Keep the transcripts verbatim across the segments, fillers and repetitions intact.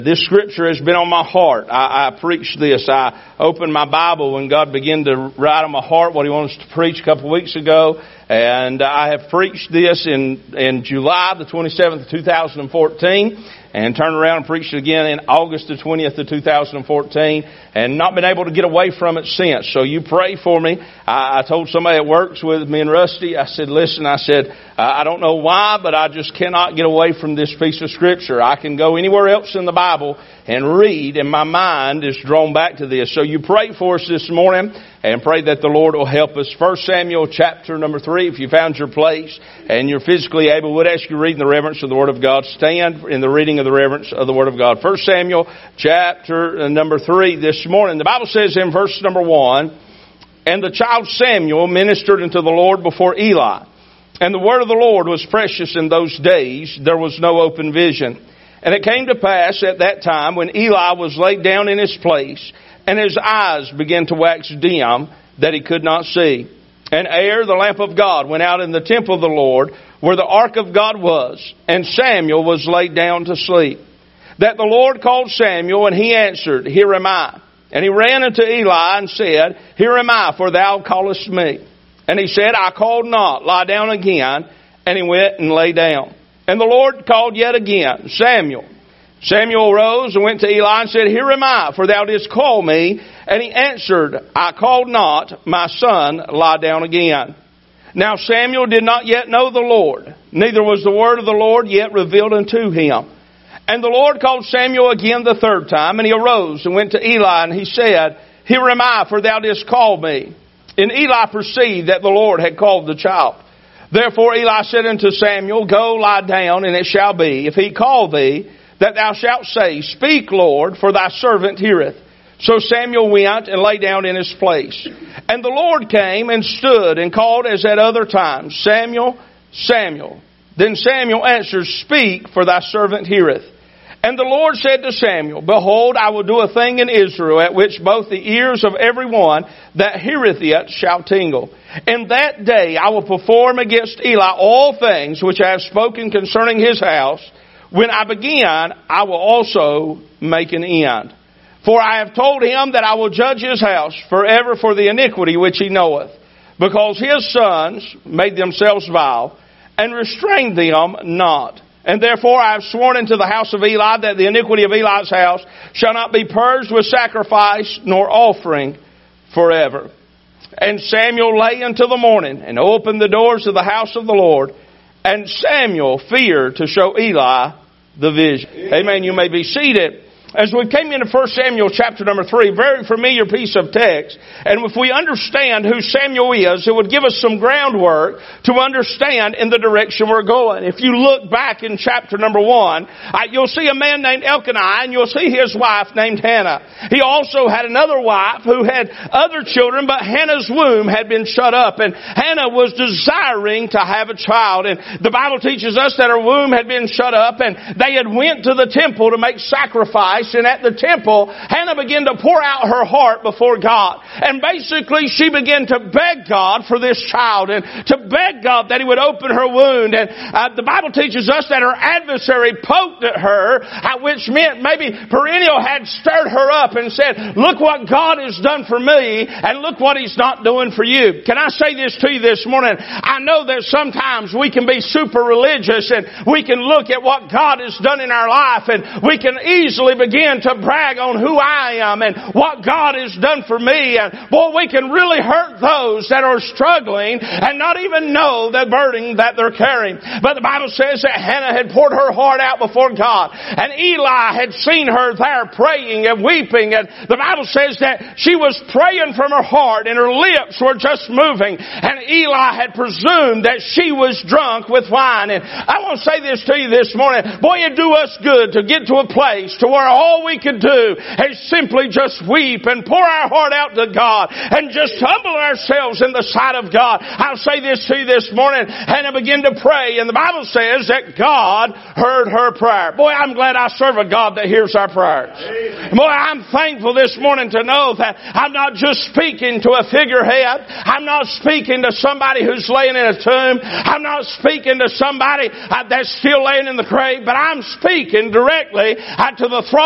This scripture has been on my heart. I, I preached this. I opened my Bible when God began to write on my heart what He wants to preach a couple of weeks ago. And I have preached this in, in July the twenty-seventh of two thousand fourteen. And turned around and preached it again in August the twentieth of two thousand fourteen. And not been able to get away from it since. So you pray for me. I, I told somebody that works with me and Rusty, I said, listen, I said, I don't know why, but I just cannot get away from this piece of scripture. I can go anywhere else in the Bible and read, and my mind is drawn back to this. So you pray for us this morning and pray that the Lord will help us. First Samuel chapter number three, if you found your place and you're physically able, would ask you to read in the reverence of the Word of God. Stand in the reading of the reverence of the Word of God. First Samuel chapter number three this morning. The Bible says in verse number one, and the child Samuel ministered unto the Lord before Eli. And the word of the Lord was precious in those days. There was no open vision. And it came to pass at that time when Eli was laid down in his place, and his eyes began to wax dim, that he could not see. And ere the lamp of God went out in the temple of the Lord, where the ark of God was, and Samuel was laid down to sleep. That the Lord called Samuel, and he answered, Here am I. And he ran unto Eli and said, Here am I, for thou callest me. And he said, I called not, lie down again. And he went and lay down. And the Lord called yet again, Samuel. Samuel arose and went to Eli and said, Here am I, for thou didst call me. And he answered, I called not, my son, lie down again. Now Samuel did not yet know the Lord, neither was the word of the Lord yet revealed unto him. And the Lord called Samuel again the third time, and he arose and went to Eli, and he said, Here am I, for thou didst call me. And Eli perceived that the Lord had called the child. Therefore Eli said unto Samuel, Go lie down, and it shall be, if he call thee, that thou shalt say, Speak, Lord, for thy servant heareth. So Samuel went and lay down in his place. And the Lord came and stood and called as at other times, Samuel, Samuel. Then Samuel answered, Speak, for thy servant heareth. And the Lord said to Samuel, Behold, I will do a thing in Israel, at which both the ears of every one that heareth it shall tingle. In that day I will perform against Eli all things which I have spoken concerning his house. When I begin, I will also make an end. For I have told him that I will judge his house forever for the iniquity which he knoweth, because his sons made themselves vile, and restrained them not. And therefore I have sworn unto the house of Eli that the iniquity of Eli's house shall not be purged with sacrifice nor offering forever. And Samuel lay until the morning and opened the doors of the house of the Lord. And Samuel feared to show Eli the vision. Amen. You may be seated. As we came into First Samuel chapter number three, very familiar piece of text. And if we understand who Samuel is, it would give us some groundwork to understand in the direction we're going. If you look back in chapter number one, you'll see a man named Elkanah, and you'll see his wife named Hannah. He also had another wife who had other children, but Hannah's womb had been shut up. And Hannah was desiring to have a child. And the Bible teaches us that her womb had been shut up, and they had went to the temple to make sacrifice. And at the temple, Hannah began to pour out her heart before God. And basically, she began to beg God for this child and to beg God that He would open her wound. And uh, the Bible teaches us that her adversary poked at her, uh, which meant maybe Perennial had stirred her up and said, Look what God has done for me, and look what He's not doing for you. Can I say this to you this morning? I know that sometimes we can be super religious, and we can look at what God has done in our life, and we can easily begin Begin to brag on who I am and what God has done for me. And boy, we can really hurt those that are struggling and not even know the burden that they're carrying. But the Bible says that Hannah had poured her heart out before God, and Eli had seen her there praying and weeping. And the Bible says that she was praying from her heart and her lips were just moving. And Eli had presumed that she was drunk with wine. And I want to say this to you this morning. Boy, it'd do us good to get to a place to where all we could do is simply just weep and pour our heart out to God and just humble ourselves in the sight of God. I'll say this to you this morning. Hannah began to pray, and the Bible says that God heard her prayer. Boy, I'm glad I serve a God that hears our prayers. Amen. Boy, I'm thankful this morning to know that I'm not just speaking to a figurehead. I'm not speaking to somebody who's laying in a tomb. I'm not speaking to somebody that's still laying in the grave, but I'm speaking directly to the throne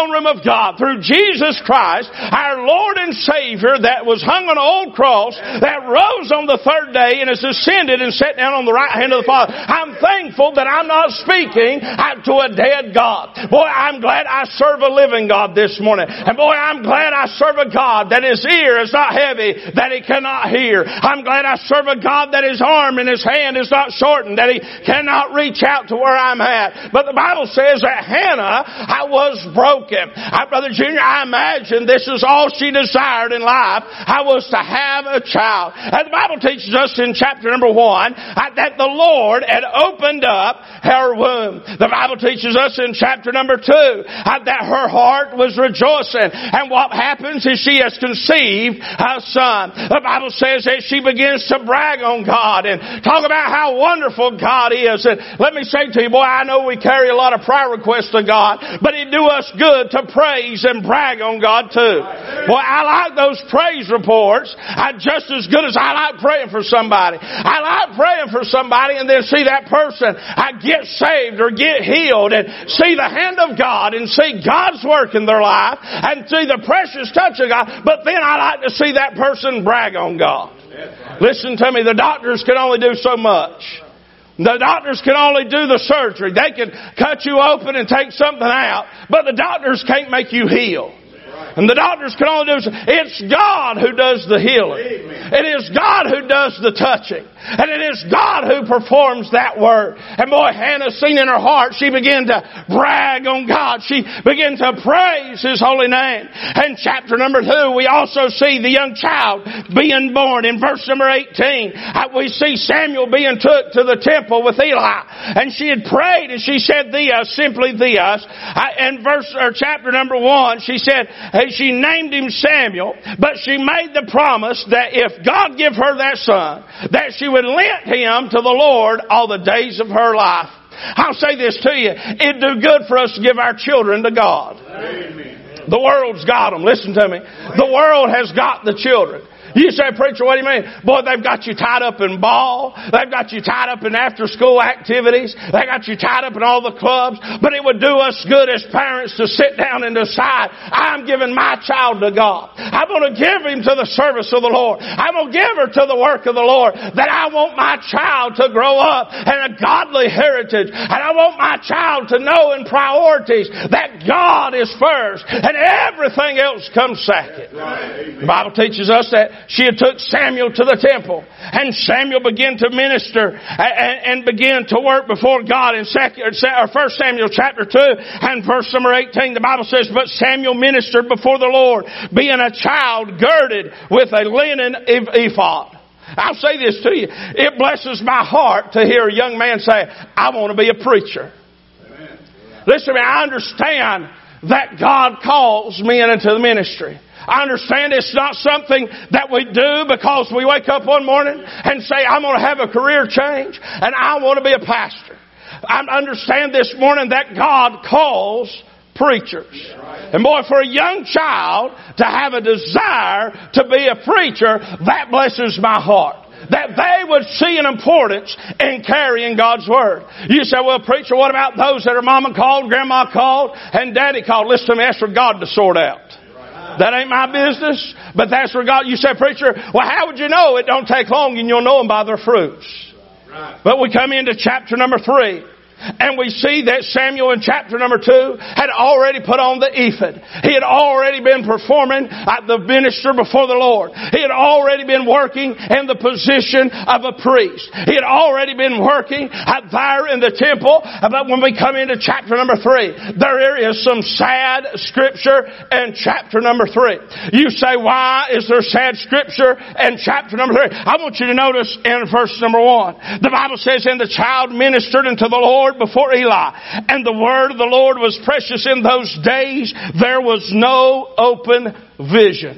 throne room of God through Jesus Christ, our Lord and Savior, that was hung on an old cross, that rose on the third day and has ascended and sat down on the right hand of the Father. I'm thankful that I'm not speaking to a dead God. Boy, I'm glad I serve a living God this morning. And boy, I'm glad I serve a God that his ear is not heavy, that he cannot hear. I'm glad I serve a God that his arm and his hand is not shortened, that he cannot reach out to where I'm at. But the Bible says that Hannah I was broken. I, Brother Junior, I imagine this is all she desired in life. I was to have a child. And the Bible teaches us in chapter number one that the Lord had opened up her womb. The Bible teaches us in chapter number two that her heart was rejoicing. And what happens is she has conceived a son. The Bible says that she begins to brag on God and talk about how wonderful God is. And let me say to you, boy, I know we carry a lot of prayer requests to God, but it do us good to praise and brag on God too. Boy, I like those praise reports I, just as good as I like praying for somebody. I like praying for somebody and then see that person I get saved or get healed and see the hand of God and see God's work in their life and see the precious touch of God. But then I like to see that person brag on God. Listen to me, the doctors can only do so much. The doctors can only do the surgery. They can cut you open and take something out, but the doctors can't make you heal. And the doctors can only do... It's God who does the healing. It is God who does the touching. And it is God who performs that work. And boy, Hannah, seen in her heart, she began to brag on God. She began to praise His holy name. And chapter number two, we also see the young child being born. In verse number eighteen, we see Samuel being took to the temple with Eli. And she had prayed and she said this, simply this. In verse or chapter number one, she said, she named him Samuel, but she made the promise that if God give her that son, that she would lend him to the Lord all the days of her life. I'll say this to you. It'd do good for us to give our children to God. Amen. The world's got them. Listen to me. The world has got the children. You say, preacher, what do you mean? Boy, they've got you tied up in ball. They've got you tied up in after-school activities. They got you tied up in all the clubs. But it would do us good as parents to sit down and decide, I'm giving my child to God. I'm going to give him to the service of the Lord. I'm going to give her to the work of the Lord. That I want my child to grow up in a godly heritage. And I want my child to know in priorities that God is first and everything else comes second. The Bible teaches us that she had took Samuel to the temple, and Samuel began to minister and, and began to work before God. In First Samuel chapter two and verse number eighteen, the Bible says, but Samuel ministered before the Lord, being a child girded with a linen ephod. I'll say this to you. It blesses my heart to hear a young man say, I want to be a preacher. Amen. Listen to me, I understand that God calls men into the ministry. I understand it's not something that we do because we wake up one morning and say, I'm going to have a career change and I want to be a pastor. I understand this morning that God calls preachers. And boy, for a young child to have a desire to be a preacher, that blesses my heart. That they would see an importance in carrying God's Word. You say, well, preacher, what about those that are mama called, grandma called, and daddy called? Listen to me, that's for God to sort out. That ain't my business, but that's for God. You say, preacher, well, how would you know? It don't take long and you'll know them by their fruits. Right. But we come into chapter number three. And we see that Samuel in chapter number two had already put on the ephod. He had already been performing at the minister before the Lord. He had already been working in the position of a priest. He had already been working at there in the temple. But when we come into chapter number three, there is some sad scripture in chapter number three. You say, why is there sad scripture in chapter number three? I want you to notice in verse number one. The Bible says, and the child ministered unto the Lord before Eli, and the word of the Lord was precious in those days. There was no open vision.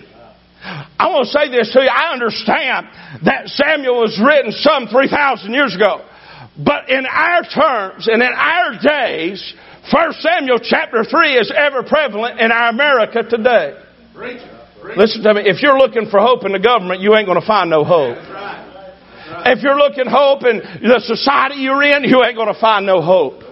I want to say this to you. I understand that Samuel was written some three thousand years ago. But in our terms and in our days, First Samuel chapter three is ever prevalent in our America today. Preach it. Preach it. Listen to me. If you're looking for hope in the government, you ain't going to find no hope. If you're looking hope in the society you're in, you ain't going to find no hope.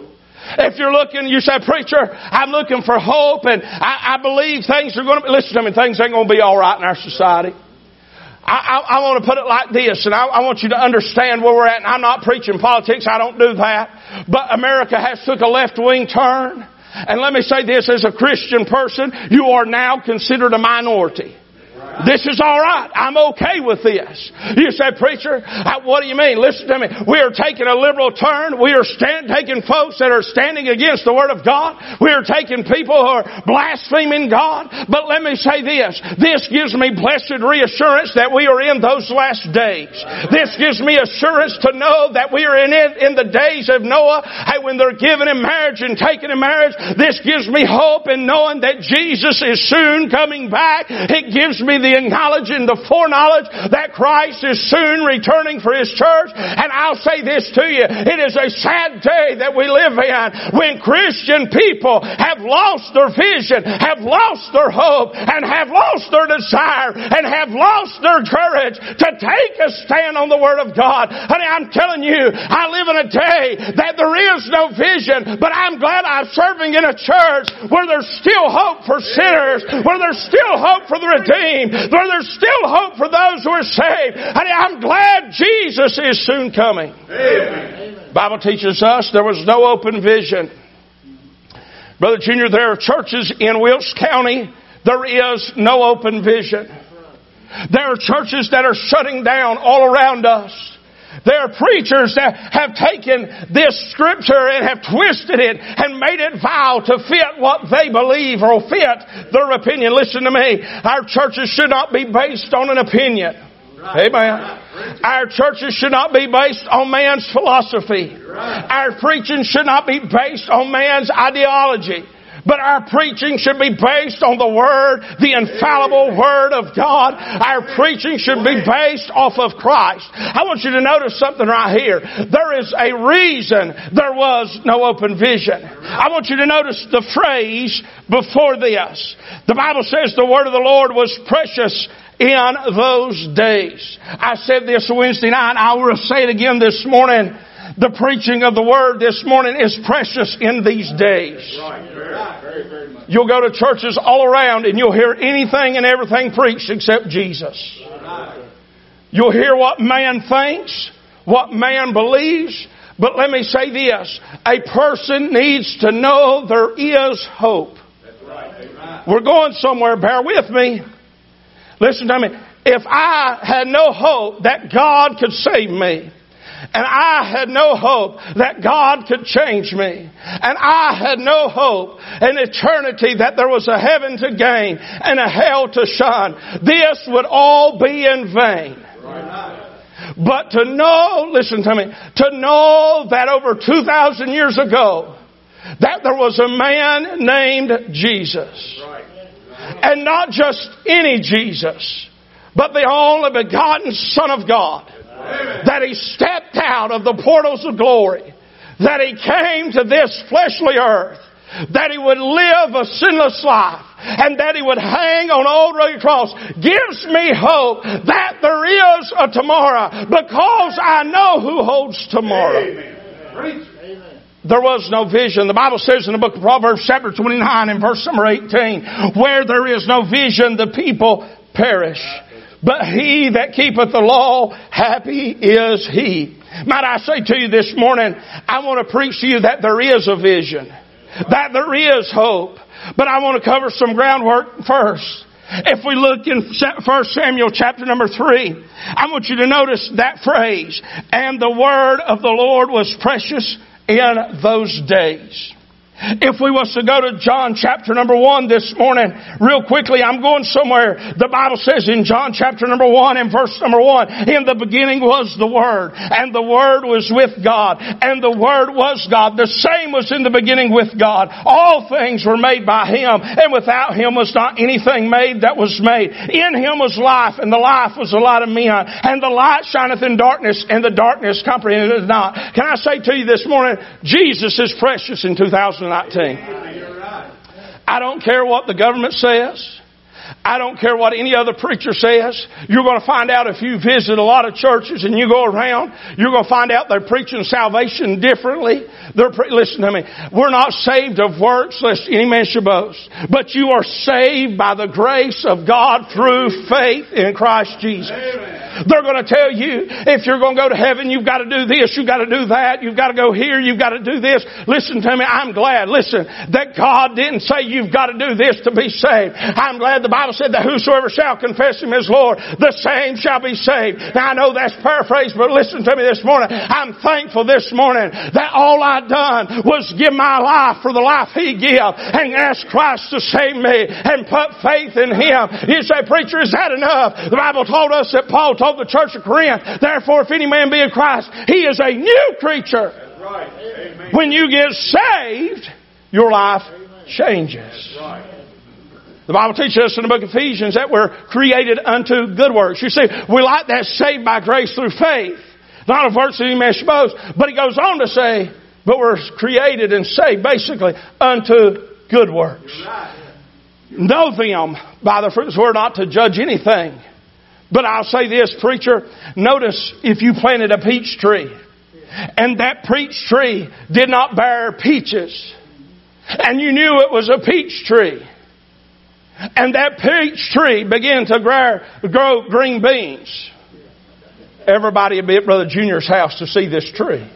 If you're looking, you say, preacher, I'm looking for hope and I, I believe things are going to be, listen to me, things ain't going to be all right in our society. I, I, I want to put it like this, and I, I want you to understand where we're at. And I'm not preaching politics. I don't do that. But America has took a left-wing turn. And let me say this, as a Christian person, you are now considered a minority. This is all right. I'm okay with this. You say, preacher, what do you mean? Listen to me. We are taking a liberal turn. We are stand, taking folks that are standing against the Word of God. We are taking people who are blaspheming God. But let me say this. This gives me blessed reassurance that we are in those last days. This gives me assurance to know that we are in it in the days of Noah. Hey, when they're giving him marriage and taking him marriage, this gives me hope in knowing that Jesus is soon coming back. It gives me the acknowledging, the foreknowledge that Christ is soon returning for His church. And I'll say this to you. It is a sad day that we live in when Christian people have lost their vision, have lost their hope, and have lost their desire, and have lost their courage to take a stand on the Word of God. Honey, I'm telling you, I live in a day that there is no vision, but I'm glad I'm serving in a church where there's still hope for sinners, where there's still hope for the redeemed, where there's still hope for those who are saved. And I'm glad Jesus is soon coming. Amen. The Bible teaches us there was no open vision. Brother Junior, there are churches in Wilkes County. There is no open vision. There are churches that are shutting down all around us. There are preachers that have taken this scripture and have twisted it and made it vile to fit what they believe or fit their opinion. Listen to me. Our churches should not be based on an opinion. Amen. Our churches should not be based on man's philosophy. Our preaching should not be based on man's ideology. But our preaching should be based on the Word, the infallible Word of God. Our preaching should be based off of Christ. I want you to notice something right here. There is a reason there was no open vision. I want you to notice the phrase before this. The Bible says the Word of the Lord was precious in those days. I said this Wednesday night. I will say it again this morning. The preaching of the Word this morning is precious in these days. You'll go to churches all around and you'll hear anything and everything preached except Jesus. You'll hear what man thinks, what man believes. But let me say this. A person needs to know there is hope. We're going somewhere. Bear with me. Listen to me. If I had no hope that God could save me, and I had no hope that God could change me, and I had no hope in eternity that there was a heaven to gain and a hell to shun, this would all be in vain. But to know, listen to me, to know that over two thousand years ago, that there was a man named Jesus. And not just any Jesus, but the only begotten Son of God. That He stepped out of the portals of glory. That He came to this fleshly earth. That He would live a sinless life. And that He would hang on an old rugged cross. Gives me hope that there is a tomorrow. Because I know who holds tomorrow. Amen. There was no vision. The Bible says in the book of Proverbs chapter twenty-nine and verse number eighteen. Where there is no vision, the people perish. But he that keepeth the law, happy is he. Might I say to you this morning, I want to preach to you that there is a vision. That there is hope. But I want to cover some groundwork first. If we look in First Samuel chapter number three, I want you to notice that phrase. And the word of the Lord was precious in those days. If we was to go to John chapter number one this morning, real quickly, I'm going somewhere. The Bible says in John chapter number one and verse number one, in the beginning was the Word, and the Word was with God, and the Word was God. The same was in the beginning with God. All things were made by Him, and without Him was not anything made that was made. In Him was life, and the life was the light of men, and the light shineth in darkness, and the darkness comprehended it not. Can I say to you this morning, Jesus is precious in two thousand nineteen. I don't care what the government says. I don't care what any other preacher says. You're going to find out if you visit a lot of churches and you go around, you're going to find out they're preaching salvation differently. They're pre- Listen to me. We're not saved of works lest any man should boast. But you are saved by the grace of God through faith in Christ Jesus. Amen. They're going to tell you if you're going to go to heaven, you've got to do this, you've got to do that, you've got to go here, you've got to do this. Listen to me. I'm glad, listen, that God didn't say you've got to do this to be saved. I'm glad the Bible said that whosoever shall confess Him as Lord, the same shall be saved. Now I know that's paraphrased, but listen to me this morning. I'm thankful this morning that all I'd done was give my life for the life He gave and ask Christ to save me and put faith in Him. You say, preacher, is that enough? The Bible told us that Paul told the church of Corinth, therefore if any man be in Christ, he is a new creature. That's right. Amen. When you get saved, your life changes. That's right. The Bible teaches us in the book of Ephesians that we're created unto good works. You see, we like that saved by grace through faith. Not of works that any man should boast. But he goes on to say, but we're created and saved basically unto good works. Know them by the fruits. We're not to judge anything. But I'll say this, preacher, notice if you planted a peach tree and that peach tree did not bear peaches and you knew it was a peach tree and that peach tree began to grow, grow green beans, everybody would be at Brother Junior's house to see this tree.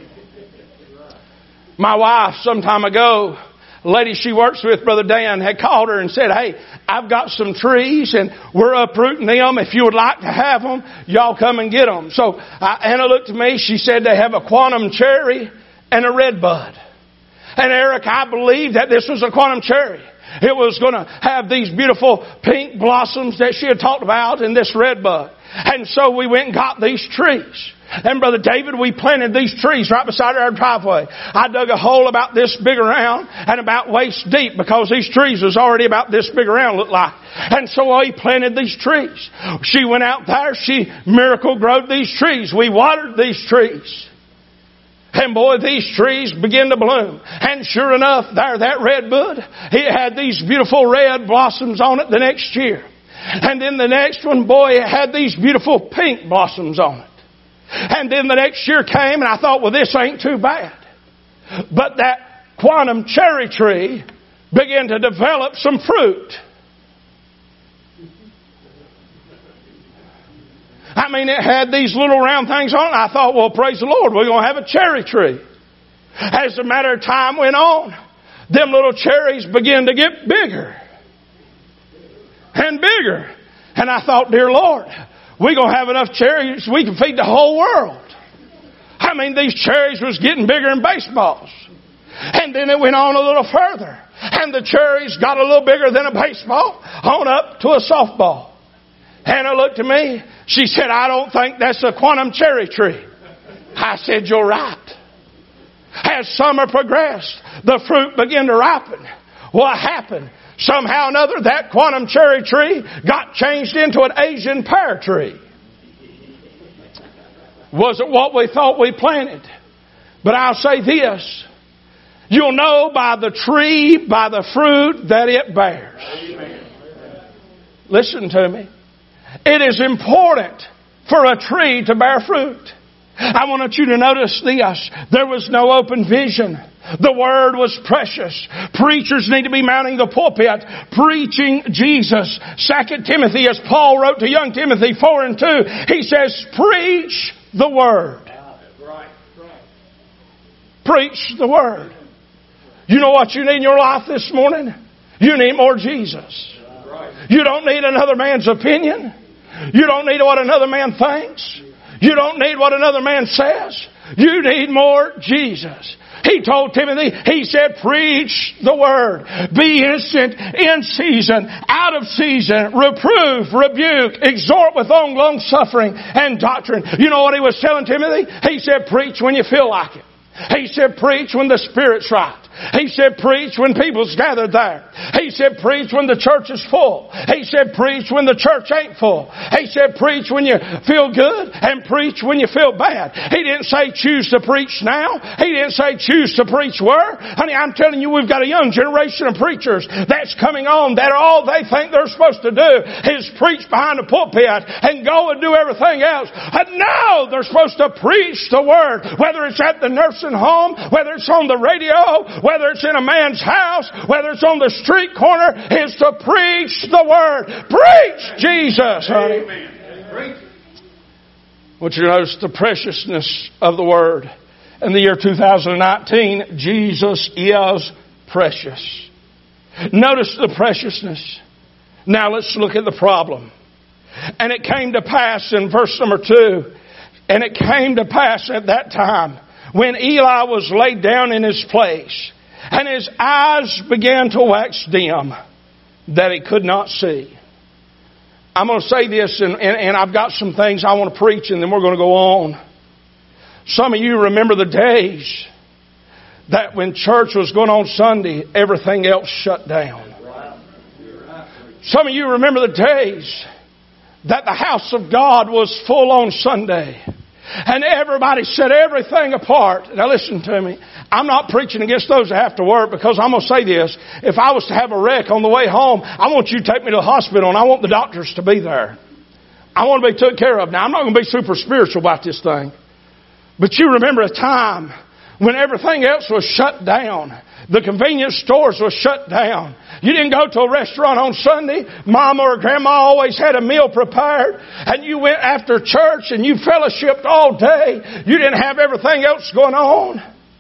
My wife, some time ago, a lady she works with, Brother Dan, had called her and said, hey, I've got some trees and we're uprooting them. If you would like to have them, y'all come and get them. So uh, Anna looked at me. She said they have a quantum cherry and a red bud. And Eric, I believed that this was a quantum cherry. It was going to have these beautiful pink blossoms that she had talked about and this red bud. And so we went and got these trees. And Brother David, we planted these trees right beside our driveway. I dug a hole about this big around and about waist deep because these trees was already about this big around, looked like. And so we planted these trees. She went out there. She miracle growed these trees. We watered these trees. And boy, these trees began to bloom. And sure enough, there, that red bud, it had these beautiful red blossoms on it the next year. And then the next one, boy, it had these beautiful pink blossoms on it. And then the next year came and I thought, well, this ain't too bad. But that quantum cherry tree began to develop some fruit. I mean, it had these little round things on it. I thought, well, praise the Lord, we're going to have a cherry tree. As a matter of time went on, them little cherries began to get bigger and bigger. And I thought, dear Lord, we're going to have enough cherries we can feed the whole world. I mean, these cherries was getting bigger than baseballs. And then it went on a little further. And the cherries got a little bigger than a baseball on up to a softball. Hannah looked at me. She said, I don't think that's a quantum cherry tree. I said, you're right. As summer progressed, the fruit began to ripen. What happened? Somehow or another, that quantum cherry tree got changed into an Asian pear tree. Wasn't what we thought we planted. But I'll say this. You'll know by the tree, by the fruit that it bears. Amen. Listen to me. It is important for a tree to bear fruit. I want you to notice this. There was no open vision. The Word was precious. Preachers need to be mounting the pulpit, preaching Jesus. Second Timothy, as Paul wrote to young Timothy four and two, he says, preach the Word. Preach the Word. You know what you need in your life this morning? You need more Jesus. You don't need another man's opinion. You don't need what another man thinks. You don't need what another man says. You need more Jesus. He told Timothy, he said, preach the Word. Be instant, in season, out of season, reprove, rebuke, exhort with long suffering and doctrine. You know what he was telling Timothy? He said, preach when you feel like it. He said, preach when the Spirit's right. He said, preach when people's gathered there. He said, preach when the church is full. He said, preach when the church ain't full. He said, preach when you feel good and preach when you feel bad. He didn't say choose to preach now. He didn't say choose to preach where. Honey, I'm telling you, we've got a young generation of preachers that's coming on that all they think they're supposed to do is preach behind the pulpit and go and do everything else. And no, they're supposed to preach the Word, whether it's at the nursing home, whether it's on the radio, whether it's in a man's house, whether it's on the street corner, is to preach the Word. Preach Jesus, honey. I want you to notice the preciousness of the Word. In the year two thousand nineteen, Jesus is precious. Notice the preciousness. Now let's look at the problem. And it came to pass in verse number two, and it came to pass at that time when Eli was laid down in his place, and his eyes began to wax dim, that he could not see. I'm going to say this, and, and, and I've got some things I want to preach, and then we're going to go on. Some of you remember the days that when church was going on Sunday, everything else shut down. Some of you remember the days that the house of God was full on Sunday. And everybody set everything apart. Now listen to me. I'm not preaching against those that have to work, because I'm going to say this. If I was to have a wreck on the way home, I want you to take me to the hospital, and I want the doctors to be there. I want to be taken care of. Now, I'm not going to be super spiritual about this thing. But you remember a time when everything else was shut down. The convenience stores were shut down. You didn't go to a restaurant on Sunday. Mama or Grandma always had a meal prepared. And you went after church and you fellowshipped all day. You didn't have everything else going on.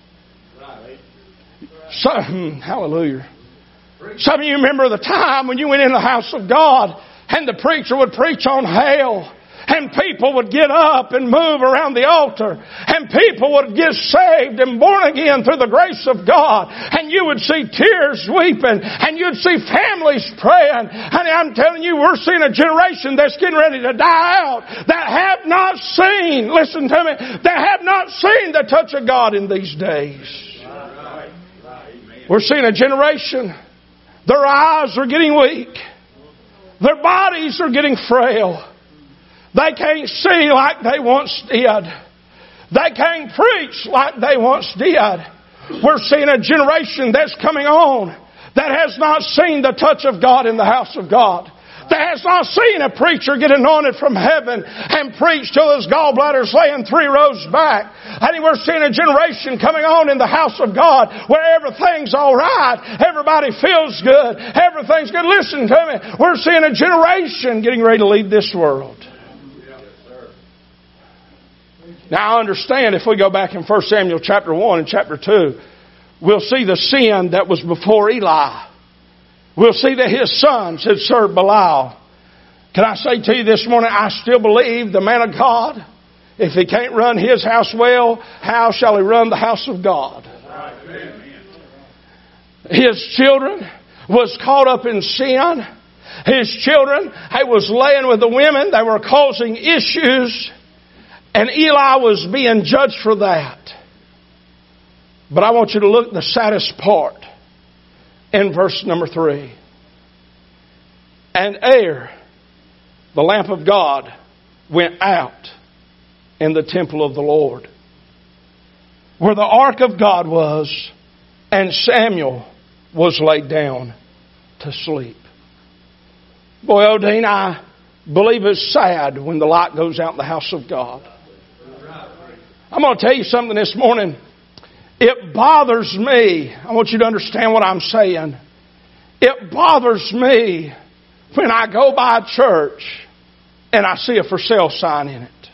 Some, hallelujah. Some of you remember the time when you went in the house of God and the preacher would preach on hell. And people would get up and move around the altar. And people would get saved and born again through the grace of God. And you would see tears weeping. And you'd see families praying. And I'm telling you, we're seeing a generation that's getting ready to die out. That have not seen, listen to me, that have not seen the touch of God in these days. We're seeing a generation. Their eyes are getting weak. Their bodies are getting frail. They can't see like they once did. They can't preach like they once did. We're seeing a generation that's coming on that has not seen the touch of God in the house of God. That has not seen a preacher get anointed from heaven and preach till his gallbladder's laying three rows back. And we're seeing a generation coming on in the house of God where everything's all right. Everybody feels good. Everything's good. Listen to me. We're seeing a generation getting ready to lead this world. Now I understand if we go back in First Samuel chapter one and chapter two, we'll see the sin that was before Eli. We'll see that his sons had served Belial. Can I say to you this morning, I still believe the man of God, if he can't run his house well, how shall he run the house of God? His children was caught up in sin. His children, he was laying with the women. They were causing issues. And Eli was being judged for that. But I want you to look at the saddest part in verse number three. And ere the lamp of God went out in the temple of the Lord, where the ark of God was, and Samuel was laid down to sleep. Boy, Odine, I believe it's sad when the light goes out in the house of God. I'm going to tell you something this morning. It bothers me. I want you to understand what I'm saying. It bothers me when I go by a church and I see a for sale sign in it.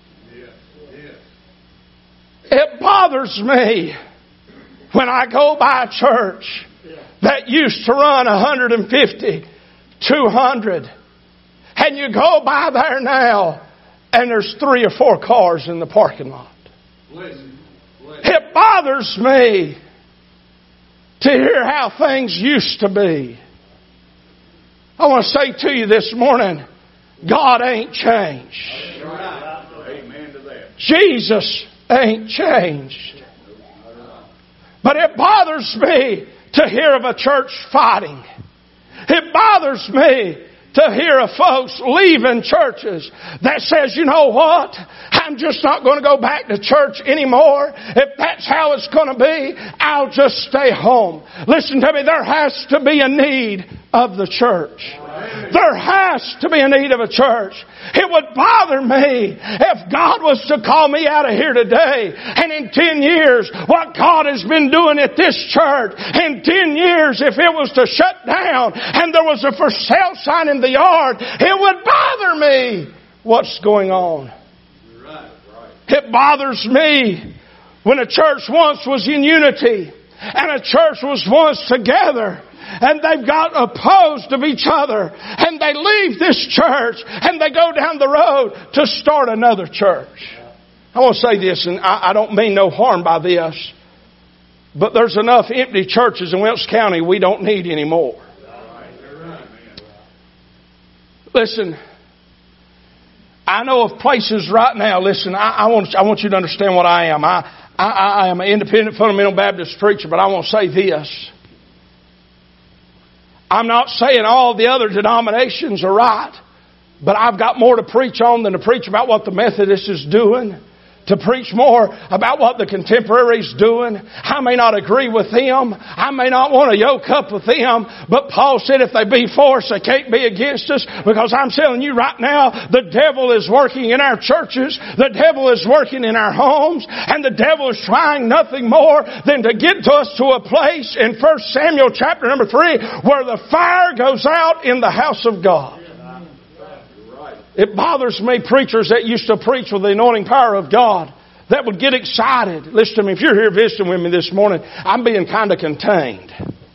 It bothers me when I go by a church that used to run one hundred fifty, two hundred, and you go by there now and there's three or four cars in the parking lot. It bothers me to hear how things used to be. I want to say to you this morning, God ain't changed. Jesus ain't changed. But it bothers me to hear of a church fighting. It bothers me to hear of folks leaving churches that says, you know what? I'm just not going to go back to church anymore. If that's how it's going to be, I'll just stay home. Listen to me, there has to be a need of the church. There has to be a need of a church. It would bother me if God was to call me out of here today, and in ten years, what God has been doing at this church, in ten years, if it was to shut down and there was a for sale sign in the yard, it would bother me what's going on. It bothers me when a church once was in unity and a church was once together, and they've got opposed of each other, and they leave this church and they go down the road to start another church. I want to say this, and I, I don't mean no harm by this, but there's enough empty churches in Wilkes County we don't need anymore. Listen, I know of places right now. Listen, I, I want I want you to understand what I am. I, I I am an independent fundamental Baptist preacher, but I want to say this. I'm not saying all the other denominations are right, but I've got more to preach on than to preach about what the Methodist is doing. To preach more about what the contemporary's doing. I may not agree with them. I may not want to yoke up with them. But Paul said if they be for us, they can't be against us. Because I'm telling you right now, the devil is working in our churches. The devil is working in our homes. And the devil is trying nothing more than to get to us to a place in First Samuel chapter number three where the fire goes out in the house of God. It bothers me, preachers that used to preach with the anointing power of God, that would get excited. Listen to me, if you're here visiting with me this morning, I'm being kind of contained.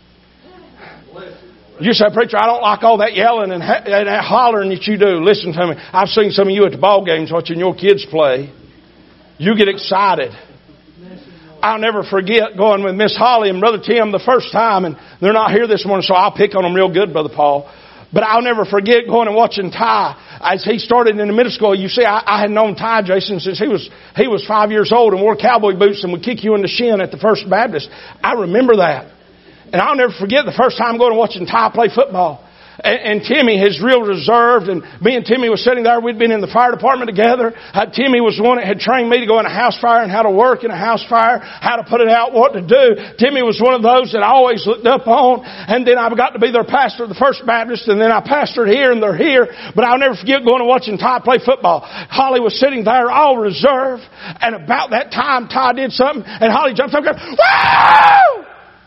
You say, preacher, I don't like all that yelling and, ha- and that hollering that you do. Listen to me. I've seen some of you at the ball games watching your kids play. You get excited. I'll never forget going with Miss Holly and Brother Tim the first time, and they're not here this morning, so I'll pick on them real good, Brother Paul. But I'll never forget going and watching Ty. As he started in the middle school, you see, I, I had known Ty, Jason, since he was he was five years old and wore cowboy boots and would kick you in the shin at the First Baptist. I remember that. And I'll never forget the first time going and watching Ty play football. And, and Timmy is real reserved, and me and Timmy was sitting there. We'd been in the fire department together. Uh, Timmy was the one that had trained me to go in a house fire and how to work in a house fire, how to put it out, what to do. Timmy was one of those that I always looked up on. And then I got to be their pastor at the First Baptist, and then I pastored here, and they're here. But I'll never forget going and watching Ty play football. Holly was sitting there all reserved, and about that time Ty did something, and Holly jumped up and goes, "Woo!"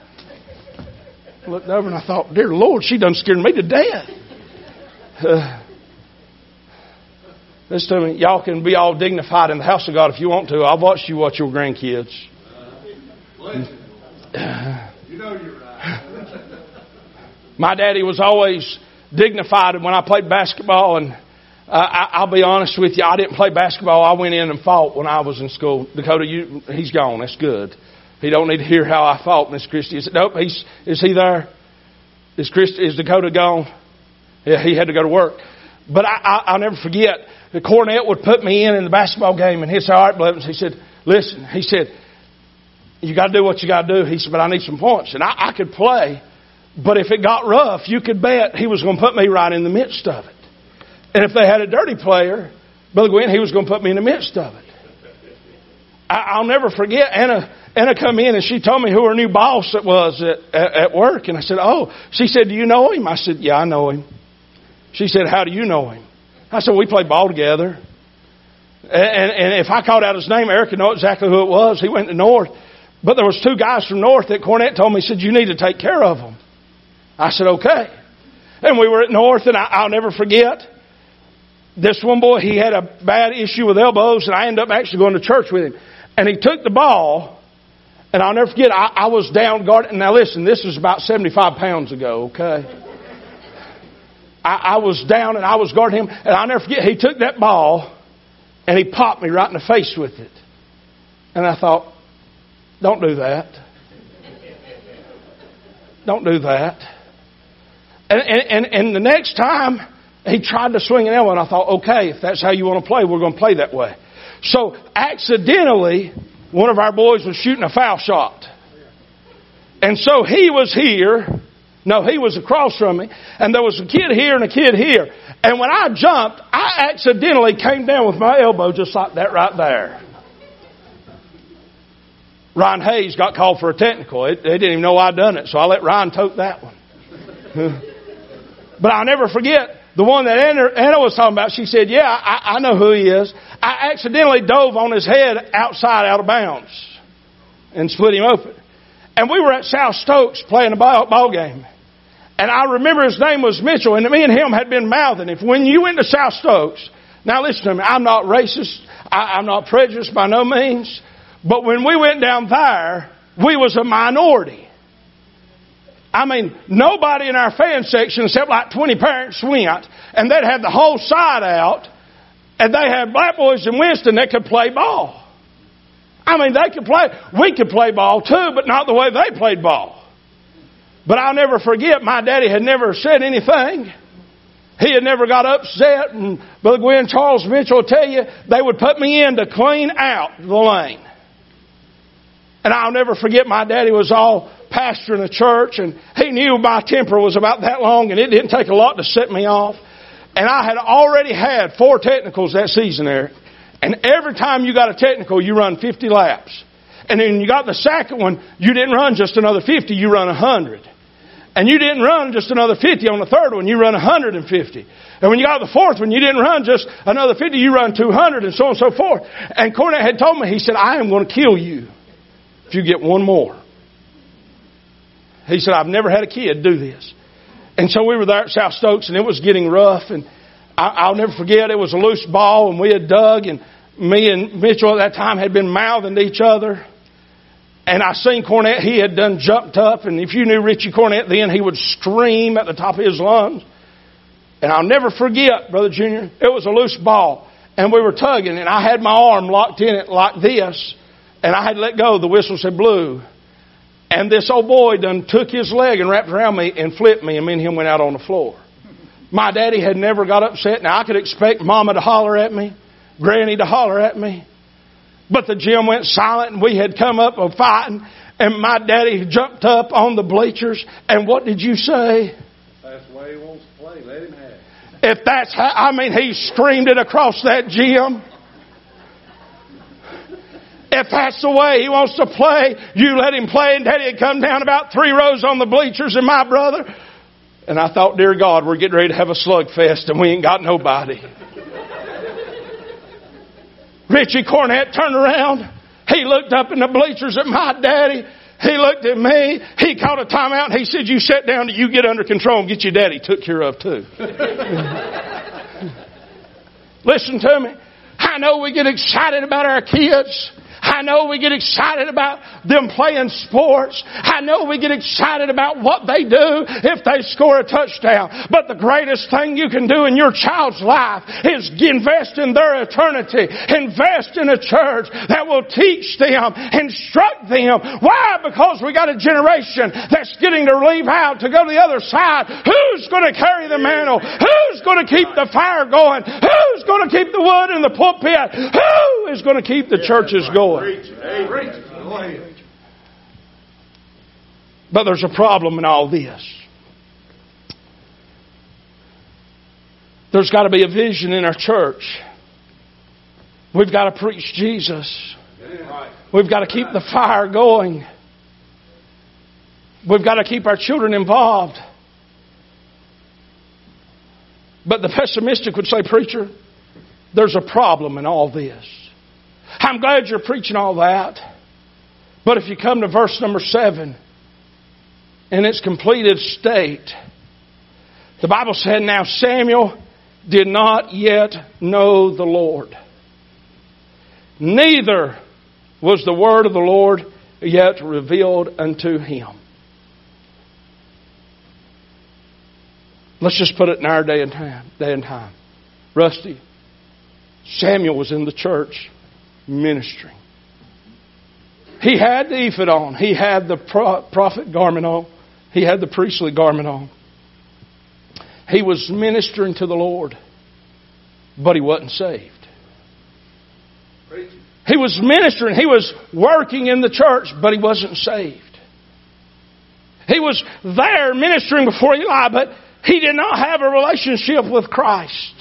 I looked over and I thought, dear Lord, she done scared me to death. Uh, listen to me, y'all can be all dignified in the house of God if you want to. I've watched you watch your grandkids. You know you're right. My daddy was always dignified when I played basketball, and uh, I, I'll be honest with you, I didn't play basketball. I went in and fought when I was in school. Dakota, you, he's gone. That's good. He don't need to hear how I fought, Miss Christie. Is, nope, he's, is he there? Is Christie, is Dakota gone? Yeah, he had to go to work. But I, I, I'll never forget, the Cornette would put me in in the basketball game, and he'd say, all right, Blevins. He said, listen, he said, you got to do what you got to do. He said, but I need some points. And I, I could play, but if it got rough, you could bet he was going to put me right in the midst of it. And if they had a dirty player, Brother Gwen, he was going to put me in the midst of it. I, I'll never forget, Anna... Anna come in and she told me who her new boss it was at, at, at work. And I said, oh. She said, do you know him? I said, yeah, I know him. She said, how do you know him? I said, we played ball together. And, and, and if I called out his name, Eric would know exactly who it was. He went to North. But there was two guys from North that Cornette told me, he said, you need to take care of them. I said, okay. And we were at North, and I, I'll never forget. This one boy, he had a bad issue with elbows, and I ended up actually going to church with him. And he took the ball. And I'll never forget, I, I was down guarding. Now listen, this was about seventy-five pounds ago, okay? I, I was down and I was guarding him. And I'll never forget, he took that ball and he popped me right in the face with it. And I thought, don't do that. Don't do that. And, and, and, and the next time, he tried to swing an elbow. And I thought, okay, if that's how you want to play, we're going to play that way. So accidentally... one of our boys was shooting a foul shot. And so he was here. No, he was across from me. And there was a kid here and a kid here. And when I jumped, I accidentally came down with my elbow just like that right there. Ryan Hayes got called for a technical. They didn't even know I'd done it, so I let Ryan tote that one. But I'll never forget the one that Anna, Anna was talking about. She said, yeah, I, I know who he is. I accidentally dove on his head outside out of bounds and split him open. And we were at South Stokes playing a ball, ball game. And I remember his name was Mitchell, and me and him had been mouthing. If when you went to South Stokes, now listen to me, I'm not racist, I, I'm not prejudiced by no means, but when we went down there, we was a minority. I mean, nobody in our fan section except like twenty parents went, and they'd have the whole side out, and they had black boys in Winston that could play ball. I mean, they could play, we could play ball too, but not the way they played ball. But I'll never forget, my daddy had never said anything. He had never got upset. And Brother Gwen, Charles Mitchell will tell you, they would put me in to clean out the lane. And I'll never forget, my daddy was all pastoring a church, and he knew my temper was about that long, and it didn't take a lot to set me off. And I had already had four technicals that season, Eric. And every time you got a technical, you run fifty laps. And then you got the second one, you didn't run just another fifty, you run one hundred. And you didn't run just another fifty on the third one, you run one hundred fifty. And when you got the fourth one, you didn't run just another fifty, you run two hundred, and so on and so forth. And Cornette had told me, he said, I am going to kill you if you get one more. He said, I've never had a kid do this. And so we were there at South Stokes, and it was getting rough. And I, I'll never forget, it was a loose ball, and we had dug, and me and Mitchell at that time had been mouthing to each other. And I seen Cornette, he had done jumped up, and if you knew Richie Cornette then, he would scream at the top of his lungs. And I'll never forget, Brother Junior, it was a loose ball, and we were tugging, and I had my arm locked in it like this, and I had let go. The whistle said blue. And this old boy done took his leg and wrapped around me and flipped me, and me and him went out on the floor. My daddy had never got upset. Now, I could expect Mama to holler at me, Granny to holler at me. But the gym went silent, and we had come up a fighting, and my daddy jumped up on the bleachers, and what did you say? That's the way he wants to play. Let him have it. If that's how, I mean, he screamed it across that gym. If that's the way he wants to play, you let him play. And Daddy had come down about three rows on the bleachers, and my brother. And I thought, dear God, we're getting ready to have a slugfest, and we ain't got nobody. Richie Cornette turned around. He looked up in the bleachers at my daddy. He looked at me. He called a timeout, and he said, you sit down till you get under control and get your daddy took care of too. Listen to me. I know we get excited about our kids. I know we get excited about them playing sports. I know we get excited about what they do if they score a touchdown. But the greatest thing you can do in your child's life is invest in their eternity. Invest in a church that will teach them, instruct them. Why? Because we got a generation that's getting to leave out to go to the other side. Who's going to carry the mantle? Who's going to keep the fire going? Who's going to keep the wood in the pulpit? Who is going to keep the churches going? But there's a problem in all this. There's got to be a vision in our church. We've got to preach Jesus. We've got to keep the fire going. We've got to keep our children involved. But the pessimistic would say, preacher, there's a problem in all this. I'm glad you're preaching all that. But if you come to verse number seven, in its completed state, the Bible said, now Samuel did not yet know the Lord. Neither was the word of the Lord yet revealed unto him. Let's just put it in our day and time. Day and time. Rusty, Samuel was in the church ministering. He had the ephod on. He had the prophet garment on. He had the priestly garment on. He was ministering to the Lord, but he wasn't saved. He was ministering. He was working in the church, but he wasn't saved. He was there ministering before Eli, but he did not have a relationship with Christ.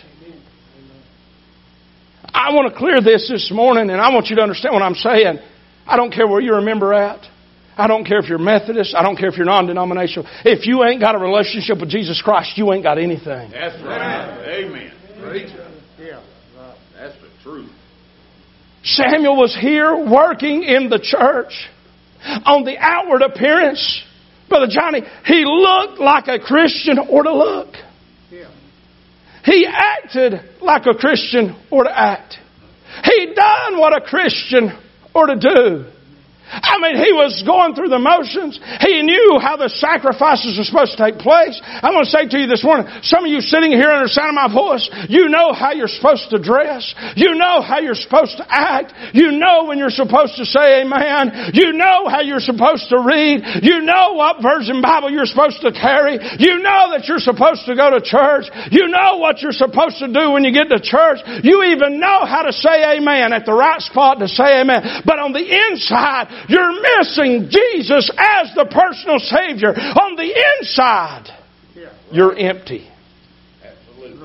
I want to clear this this morning, and I want you to understand what I'm saying. I don't care where you're a member at. I don't care if you're Methodist. I don't care if you're non-denominational. If you ain't got a relationship with Jesus Christ, you ain't got anything. That's right. Amen. Preach it. Yeah. That's the truth. Samuel was here working in the church. On the outward appearance, Brother Johnny, he looked like a Christian ought to look. Yeah. He acted like a Christian ought to act. He done what a Christian ought to do. I mean, he was going through the motions. He knew how the sacrifices were supposed to take place. I want to say to you this morning, some of you sitting here under the sound of my voice, you know how you're supposed to dress. You know how you're supposed to act. You know when you're supposed to say amen. You know how you're supposed to read. You know what version Bible you're supposed to carry. You know that you're supposed to go to church. You know what you're supposed to do when you get to church. You even know how to say amen at the right spot to say amen. But on the inside, you're missing Jesus as the personal Savior. On the inside, you're empty. Absolutely.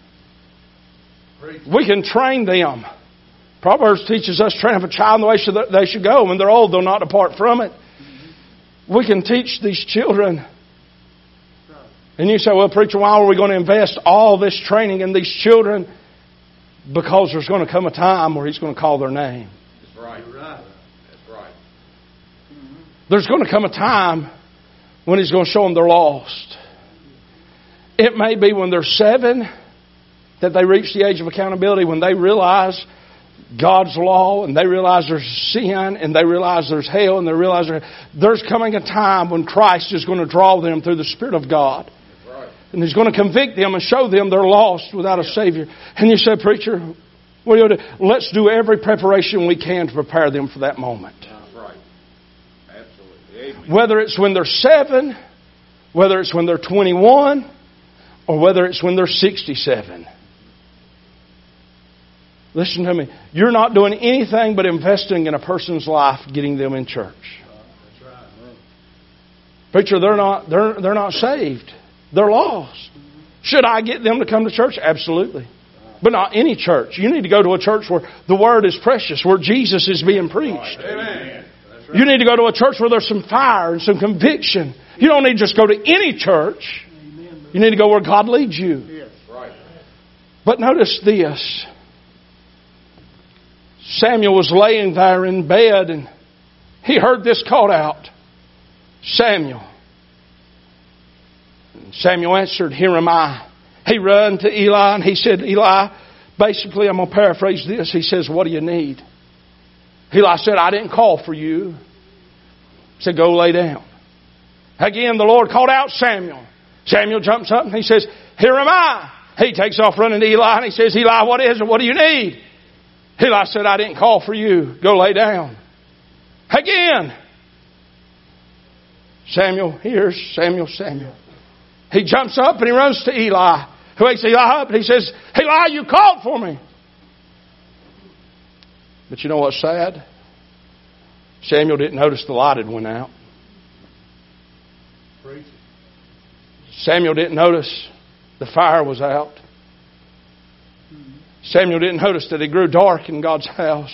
We can train them. Proverbs teaches us, train up a child in the way they should go. When they're old, they'll not depart from it. We can teach these children. And you say, well, preacher, why are we going to invest all this training in these children? Because there's going to come a time where He's going to call their name. That's right. There's going to come a time when He's going to show them they're lost. It may be when they're seven that they reach the age of accountability, when they realize God's law and they realize there's sin and they realize there's hell and they realize there's coming a time when Christ is going to draw them through the Spirit of God. Right. And He's going to convict them and show them they're lost without a Savior. And you say, preacher, what do you do? Let's do every preparation we can to prepare them for that moment. Whether it's when they're seven, whether it's when they're twenty-one, or whether it's when they're sixty-seven. Listen to me. You're not doing anything but investing in a person's life, getting them in church. That's right. Preacher, they're not, they're, they're not saved. They're lost. Should I get them to come to church? Absolutely. But not any church. You need to go to a church where the Word is precious, where Jesus is being preached. Amen. You need to go to a church where there's some fire and some conviction. You don't need to just go to any church. You need to go where God leads you. But notice this. Samuel was laying there in bed and he heard this called out. Samuel. Samuel answered, here am I. He ran to Eli and he said, Eli, basically I'm going to paraphrase this. He says, what do you need? Eli said, I didn't call for you. He said, go lay down. Again, the Lord called out Samuel. Samuel jumps up and he says, here am I. He takes off running to Eli and he says, Eli, what is it? What do you need? Eli said, I didn't call for you. Go lay down. Again. Samuel hears Samuel, Samuel. He jumps up and he runs to Eli. Who wakes Eli up and he says, Eli, you called for me. But you know what's sad? Samuel didn't notice the light had went out. Samuel didn't notice the fire was out. Samuel didn't notice that it grew dark in God's house.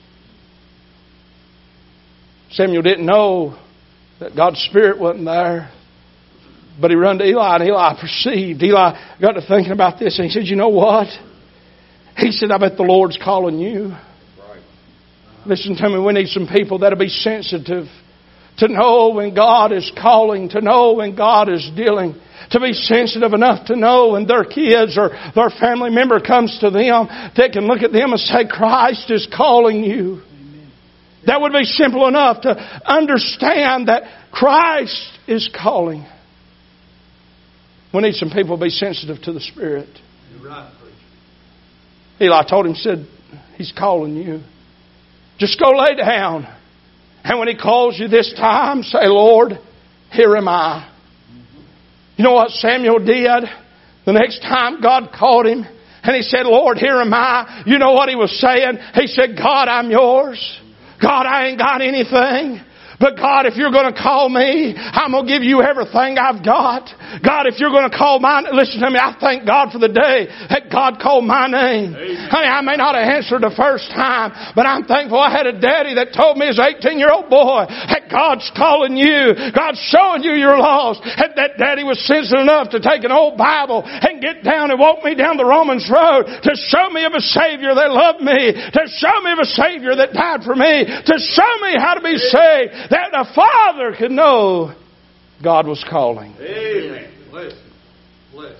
Samuel didn't know that God's Spirit wasn't there. But he ran to Eli and Eli perceived. Eli got to thinking about this and he said, you know what? He said, I bet the Lord's calling you. Listen to me, we need some people that'll be sensitive to know when God is calling, to know when God is dealing, to be sensitive enough to know when their kids or their family member comes to them, they can look at them and say, Christ is calling you. Amen. That would be simple enough to understand that Christ is calling. We need some people to be sensitive to the Spirit. You're right, preacher. Eli told him, said, He's calling you. Just go lay down. And when He calls you this time, say, Lord, here am I. You know what Samuel did? The next time God called him and he said, Lord, here am I. You know what he was saying? He said, God, I'm yours. God, I ain't got anything. But God, if you're going to call me, I'm going to give you everything I've got. God, if you're going to call my name, listen to me, I thank God for the day that God called my name. Amen. Honey, I may not have answered the first time, but I'm thankful I had a daddy that told me as an eighteen-year-old boy that God's calling you. God's showing you you're lost. And that daddy was sensitive enough to take an old Bible and get down and walk me down the Romans road to show me of a Savior that loved me, to show me of a Savior that died for me, to show me how to be saved, that the Father could know God was calling. Amen. Bless him. Bless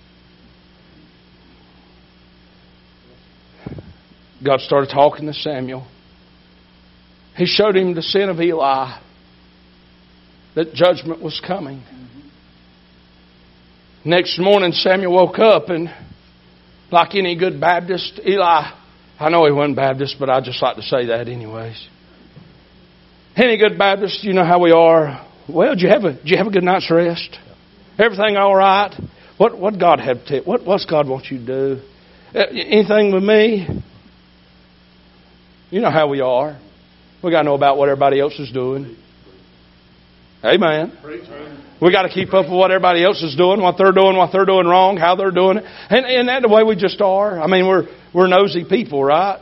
him. God started talking to Samuel. He showed him the sin of Eli, that judgment was coming. Mm-hmm. Next morning, Samuel woke up, and like any good Baptist, Eli, I know he wasn't Baptist, but I just like to say that anyways. Any good Baptist, you know how we are. Well, did you have a did you have a good night's rest? Everything all right? What what God have to tell you? What what's God want you to do? Uh, anything with me? You know how we are. We got to know about what everybody else is doing. Amen. We got to keep up with what everybody else is doing, what they're doing, what they're doing wrong, how they're doing it. And and that's the way we just are. I mean, we're we're nosy people, right?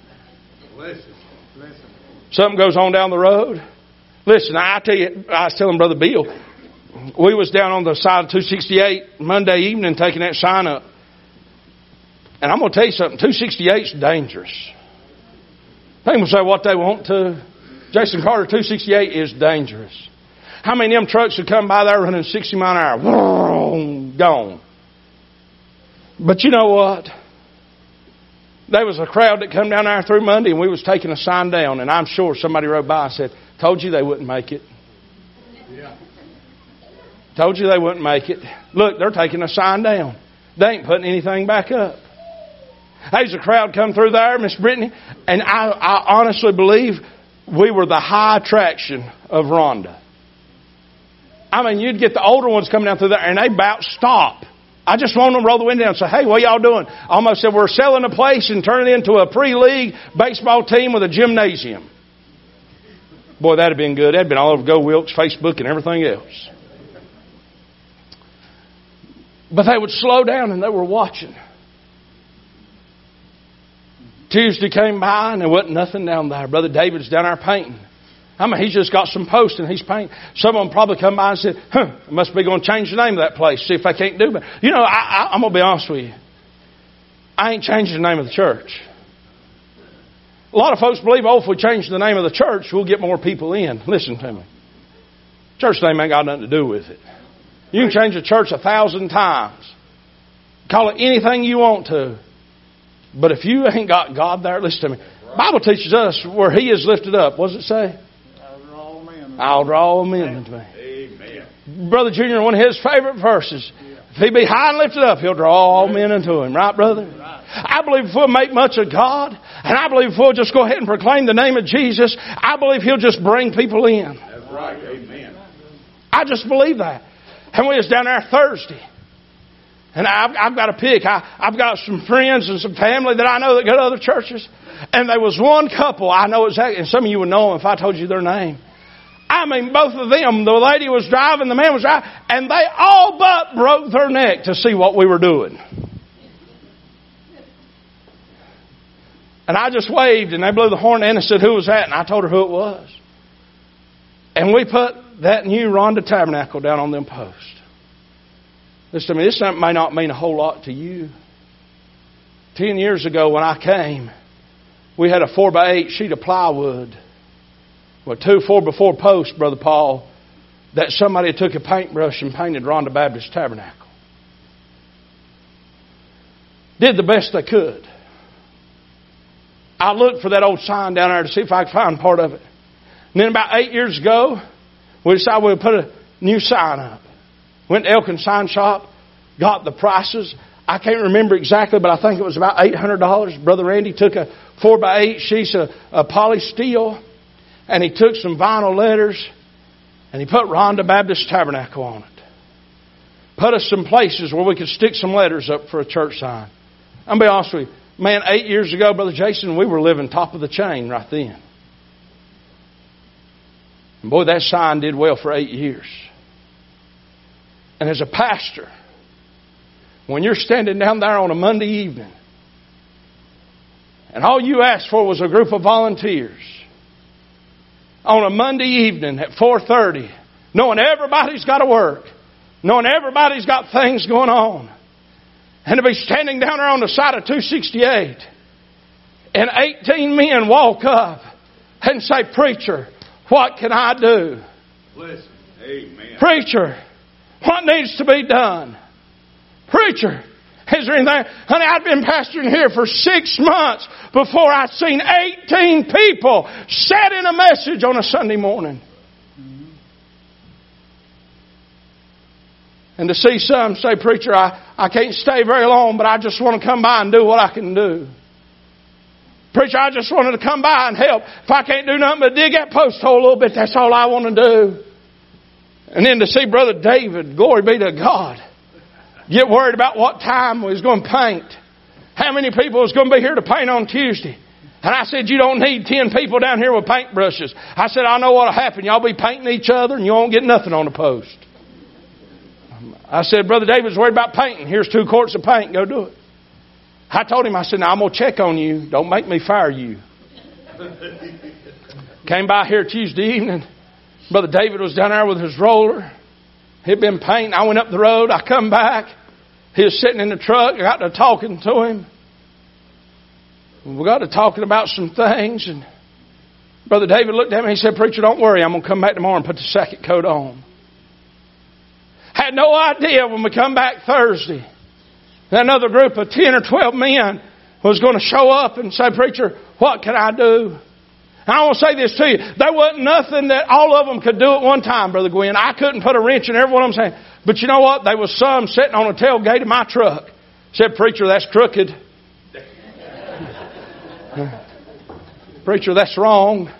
Something goes on down the road. Listen, I tell you, I was telling Brother Bill, we was down on the side of two sixty-eight Monday evening taking that sign up. And I'm going to tell you something, two sixty-eight is dangerous. People say what they want to. Jason Carter, two sixty-eight is dangerous. How many of them trucks would come by there running sixty mile an hour? Gone. But you know what? There was a crowd that come down there through Monday, and we was taking a sign down, and I'm sure somebody rode by and said, told you they wouldn't make it. Yeah. Told you they wouldn't make it. Look, they're taking a sign down. They ain't putting anything back up. There's a crowd come through there, Miss Brittany, and I, I honestly believe we were the high attraction of Rhonda. I mean, you'd get the older ones coming down through there, and they about stop. I just want them to roll the window down and say, hey, what y'all doing? I almost said, we're selling a place and turning it into a pre-league baseball team with a gymnasium. Boy, that'd have been good. That'd been all over Go Wilkes, Facebook, and everything else. But they would slow down and they were watching. Tuesday came by and there wasn't nothing down there. Brother David's down there painting. I mean, he's just got some posts and he's painting. Some of them probably come by and said, huh, I must be going to change the name of that place, see if I can't do it. You know, I, I, I'm going to be honest with you. I ain't changing the name of the church. A lot of folks believe, oh, if we change the name of the church, we'll get more people in. Listen to me. Church name ain't got nothing to do with it. You can change the church a thousand times. Call it anything you want to. But if you ain't got God there, listen to me. The Bible teaches us where He is lifted up. What does it say? I'll draw all men. I'll draw all men unto me. Amen. Brother Junior, one of his favorite verses. If He be high and lifted up, He'll draw all men unto Him. Right, brother? Right. I believe if we'll make much of God, and I believe if we'll just go ahead and proclaim the name of Jesus, I believe He'll just bring people in. That's right. Amen. I just believe that. And we was down there Thursday. And I've, I've got to pick. I, I've got some friends and some family that I know that go to other churches. And there was one couple, I know exactly, and some of you would know them if I told you their name. I mean, both of them, the lady was driving, the man was driving, and they all but broke their neck to see what we were doing. And I just waved, and they blew the horn, and they said, who was that? And I told her who it was. And we put that new Rhonda Tabernacle down on them posts. Listen to me, this may not mean a whole lot to you. Ten years ago when I came, we had a four by eight sheet of plywood with two four by four posts, Brother Paul, that somebody took a paintbrush and painted Rhonda Baptist Tabernacle. Did the best they could. I looked for that old sign down there to see if I could find part of it. And then about eight years ago, we decided we would put a new sign up. Went to Elkin Sign Shop, got the prices. I can't remember exactly, but I think it was about eight hundred dollars. Brother Randy took a four by eight sheet of, of polysteel, and he took some vinyl letters, and he put Rhonda Baptist Tabernacle on it. Put us some places where we could stick some letters up for a church sign. I'm going to be honest with you. Man, eight years ago, Brother Jason, we were living top of the chain right then. And boy, that sign did well for eight years. And as a pastor, when you're standing down there on a Monday evening, and all you asked for was a group of volunteers, on a Monday evening at four thirty, knowing everybody's got to work, knowing everybody's got things going on, and to be standing down there on the side of two sixty-eight, and eighteen men walk up and say, "Preacher, what can I do?" Listen. Amen. "Preacher, what needs to be done?" "Preacher, is there anything?" Honey, I'd been pastoring here for six months before I'd seen eighteen people sat in a message on a Sunday morning. Mm-hmm. And to see some say, "Preacher, I, I can't stay very long, but I just want to come by and do what I can do. Preacher, I just wanted to come by and help. If I can't do nothing but dig that post hole a little bit, that's all I want to do." And then to see Brother David, glory be to God, get worried about what time we was going to paint. How many people was going to be here to paint on Tuesday? And I said, "You don't need ten people down here with paintbrushes." I said, "I know what'll happen. Y'all be painting each other and you won't get nothing on the post." I said, "Brother David's worried about painting. Here's two quarts of paint. Go do it." I told him, I said, "Now I'm going to check on you. Don't make me fire you." Came by here Tuesday evening. Brother David was down there with his roller. He'd been painting. I went up the road. I come back. He was sitting in the truck. I got to talking to him. We got to talking about some things. And Brother David looked at me and he said, "Preacher, don't worry. I'm going to come back tomorrow and put the second coat on." Had no idea when we come back Thursday that another group of ten or twelve men was going to show up and say, "Preacher, what can I do?" And I want to say this to you. There wasn't nothing that all of them could do at one time, Brother Gwen. I couldn't put a wrench in every one of them saying. But you know what? There was some sitting on the tailgate of my truck. Said, "Preacher, that's crooked." "Preacher, that's wrong."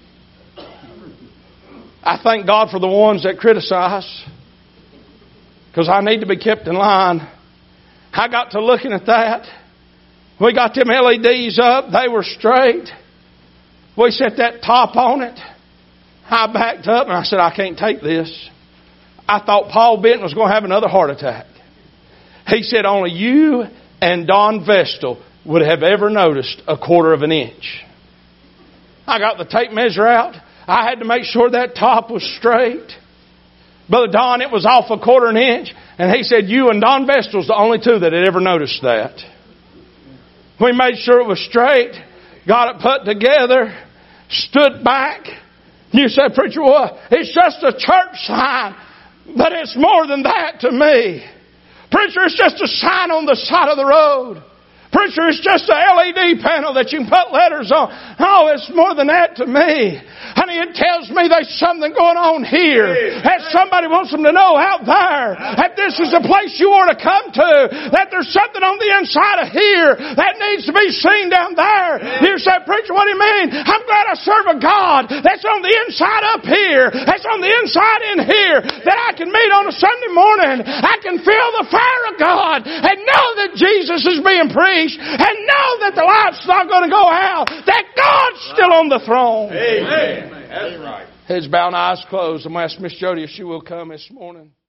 I thank God for the ones that criticize, because I need to be kept in line. I got to looking at that. We got them L E Ds up. They were straight. We set that top on it. I backed up and I said, "I can't take this." I thought Paul Benton was going to have another heart attack. He said, "Only you and Don Vestal would have ever noticed a quarter of an inch." I got the tape measure out. I had to make sure that top was straight. Brother Don, it was off a quarter an inch. And he said, "You and Don Vestal's the only two that had ever noticed that." We made sure it was straight. Got it put together. Stood back. You said, "Preacher, what? It's just a church sign." But it's more than that to me. "Preacher, it's just a sign on the side of the road." "Preacher, it's just a L E D panel that you can put letters on." No, it's more than that to me. Honey, it tells me there's something going on here. That somebody wants them to know out there that this is a place you want to come to. That there's something on the inside of here that needs to be seen down there. You say, "Preacher, what do you mean?" I'm glad I serve a God that's on the inside up here. That's on the inside in here. That I can meet on a Sunday morning. I can feel the fire of God and know that Jesus is being preached. And know that the light's not going to go out. That God's still on the throne. Amen. That's right. Heads bowed and eyes closed. I'm going to ask Miss Jody if she will come this morning.